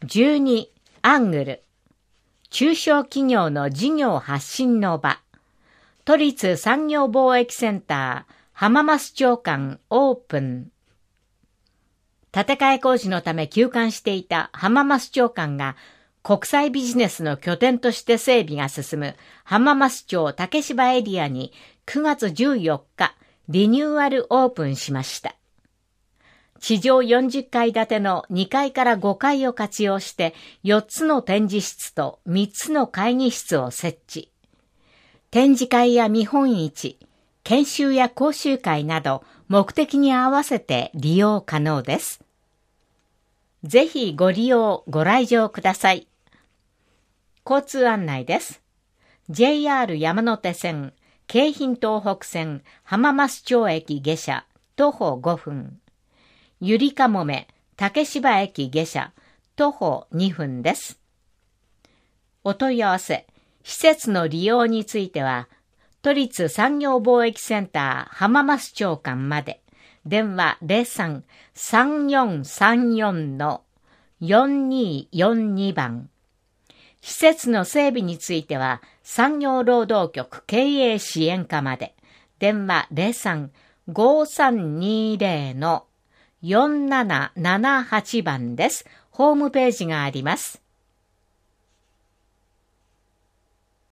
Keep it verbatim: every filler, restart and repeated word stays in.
じゅうにアングル、中小企業の事業発信の場、都立産業貿易センター浜増町館オープン。建て替え工事のため休館していた浜増町館が国際ビジネスの拠点として整備が進む浜増町竹芝エリアにくがつじゅうよっかリニューアルオープンしました。地上よんじゅっかい建てのにかいからごかいを活用してよっつの展示室とみっつの会議室を設置。展示会や見本市、研修や講習会など目的に合わせて利用可能です。ぜひご利用ご来場ください。交通案内です。ジェイアール 山手線、京浜東北線浜増町駅下車、徒歩ごふん。ゆりかもめ、竹芝駅下車、徒歩にふんです。お問い合わせ、施設の利用については、都立産業貿易センター浜増町館まで、電話 ゼロさん さんよんさんよん よんによんに 番。施設の整備については、産業労働局経営支援課まで、電話 ゼロさん ごさんにゼロ よんななななはち 番です。ホームページがあります。